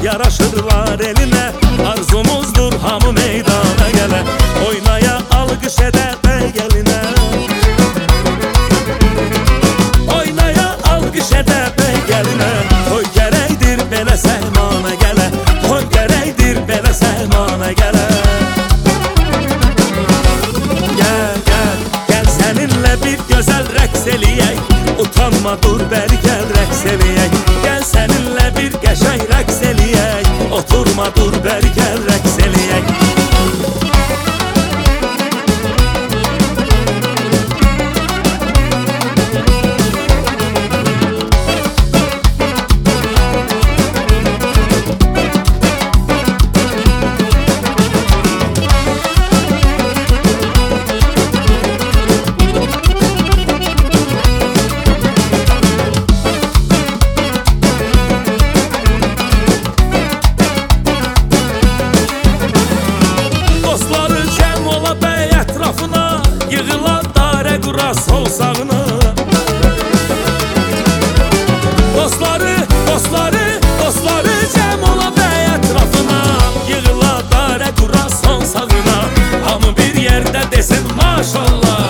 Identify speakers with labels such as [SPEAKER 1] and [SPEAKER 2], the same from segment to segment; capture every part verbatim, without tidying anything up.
[SPEAKER 1] yaraşırlar eline. Arzumuzdur hamı meydana gələ, oynaya alqış edə bəy gəlinə. Oynaya alqış edə bəy gəlinə. Toy gərəkdir belə səhmana gələ, toy gərəkdir belə səhmana gələ. Gəl, gəl, gəl səninlə bir gözəl rəqs eləyək, utanma dur bəri gəl rəqs eləyək. Gəl səninlə bir qəşəng rəqs eləyək, oturma dur bəri gəl rəqs eləyək. Yığıla darə qura sol sağına. Dostları, dostları, dostları cəm ola bəy ətrafına. Yığıla darə qura sol sağına. Hamı bir yerdə desin maşallah.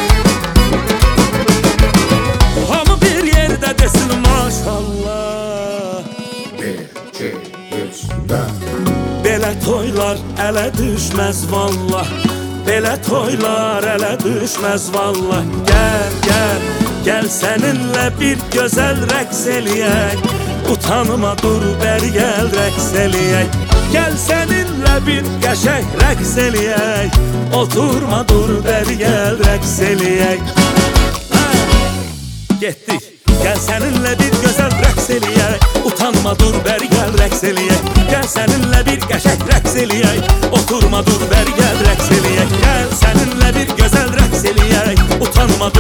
[SPEAKER 1] Hamı bir yerdə desin maşallah.
[SPEAKER 2] Bir, iki, üç, dörd.
[SPEAKER 1] Belə toylar ələ düşməz vallah, belə toylar ələ düşməz vallah. Gəl, gəl, gəl səninlə bir gözəl rəqs eləyək, utanma dur bəri gəl rəqs eləyək. Gəl səninlə bir qəşəng rəqs eləyək, oturma dur bəri gəl rəqs eləyək. Getdik. Gəl səninlə bir gözəl rəqs eləyək, utanma dur bəri gəl rəqs eləyək. Gəl səninlə bir qəşəng rəqs eləyək, oturma dur bəri gəl rəqs eləyək. Gəl səninlə bir gözəl rəqs eləyək, utanma